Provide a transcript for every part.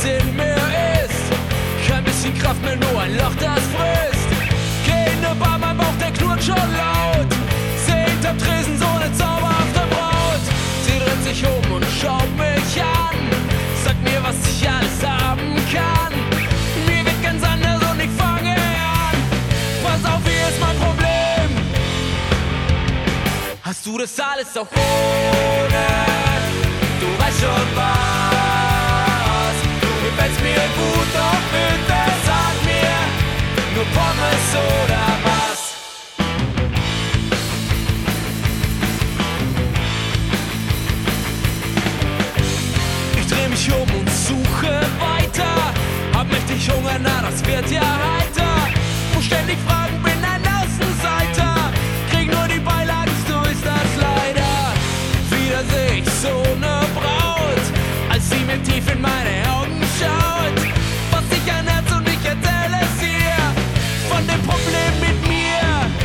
in mir ist. Kein bisschen Kraft mehr, nur ein Loch, das frisst. Keine Bar, mein Bauch, der knurrt schon laut. Seh hinterm Tresen so eine zauberhafte Braut. Sie dreht sich um und schaut mich an. Sagt mir, was ich alles haben kann. Mir wird ganz anders und ich fange an. Pass auf, hier ist mein Problem. Hast du das alles auch ohne? Du weißt schon was. Du gefällst mir gut, doch bitte sag mir nur Pommes oder was. Ich dreh mich um und suche weiter. Hab mächtig Hunger, na das wird ja heiter. Muss ständig fragen, bin ein Außenseiter. Krieg nur die Beilagen, so ist das leider. Wieder seh ich so ne Braut, als sie mir tief in meine Augen schaut. Was sich an Herz und ich erzähle es ihr von dem Problem mit mir.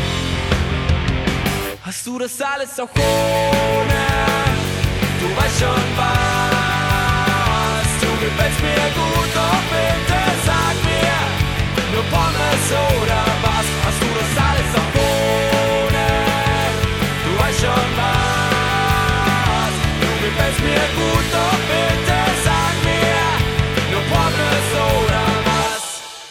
Hast du das alles auch ohne? Du weißt schon was. Du gefällst mir gut, doch bitte sag mir nur Pommes oder was. Hast du das alles auch ohne? Du weißt schon was. Du gefällst mir gut, doch bitte sag mir nur Pommes oder was.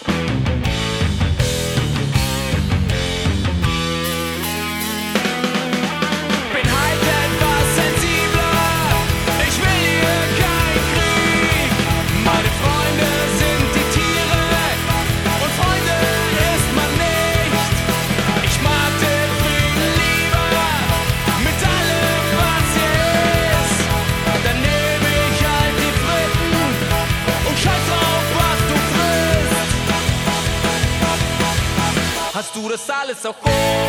Bin halt etwas sensibler, ich will hier kein Krieg. Meine Freunde sind die Tiere und Freunde ist man nicht. Ich mag den Frieden lieber mit allem, was hier ist. Dann nehm ich halt die Fritten und scheiß drauf, was du frisst. Hast du das alles auch ohne?